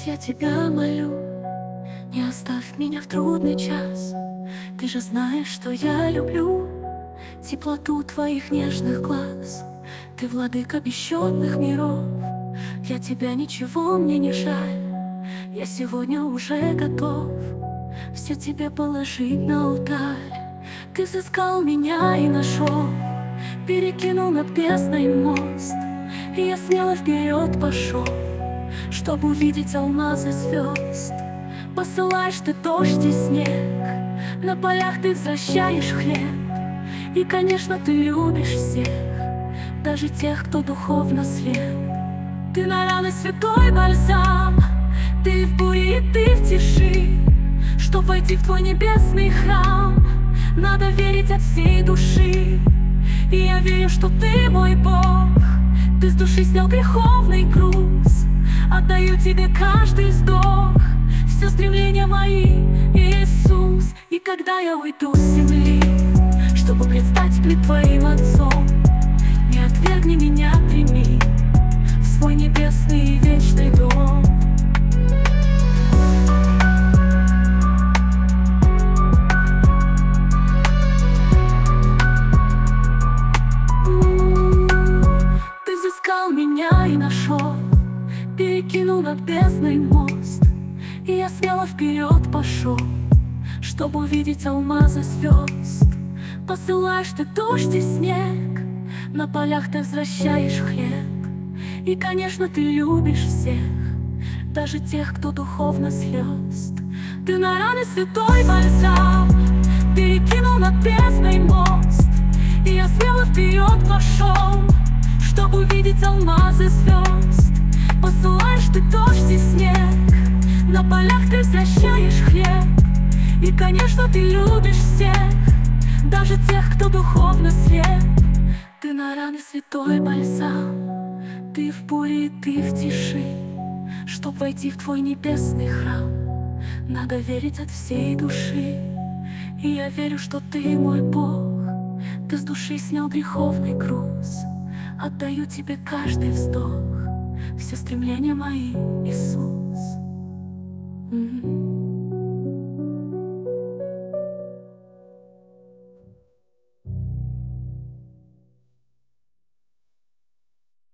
я тебя молю, не оставь меня в трудный час. Ты же знаешь, что я люблю теплоту твоих нежных глаз. Ты владыка бесчетных миров, для тебя ничего мне не жаль. Я сегодня уже готов все тебе положить на алтарь. Ты взыскал меня и нашел, перекинул над бездной мост, и я смело вперед пошел, чтобы увидеть алмазы звезд. Посылаешь ты дождь и снег, на полях ты возвращаешь хлеб. И, конечно, ты любишь всех, даже тех, кто духовно слеп. Ты на раны святой бальзам, ты в буре и ты в тиши. Чтоб войти в твой небесный храм, надо верить от всей души. И я верю, что ты мой Бог, ты с души снял греховный груз. Отдаю тебе каждый вздох, все стремления мои, Иисус. И когда я уйду с земли, чтобы предстать пред твоим Отцом, не отвергни меня, прими в свой небесный и вечный дом. Ты взыскал меня и нашел, перекинул над бездной мост, и я смело вперед пошел, чтобы увидеть алмазы звезд. Посылаешь ты дождь и снег, на полях ты возвращаешь хлеб. И, конечно, ты любишь всех, даже тех, кто духовно слез. Ты на раны святой бальзам, перекинул над бездной мост, и я смело вперед пошел, чтобы увидеть алмазы звезд. Посылаешь ты дождь и снег, на полях ты возвращаешь хлеб. И, конечно, ты любишь всех, даже тех, кто духовно слеп. Ты на раны святой бальзам, ты в буре и ты в тиши. Чтоб войти в твой небесный храм, надо верить от всей души. И я верю, что ты мой Бог, ты с души снял греховный груз. Отдаю тебе каждый вздох, все стремления мои, Иисус.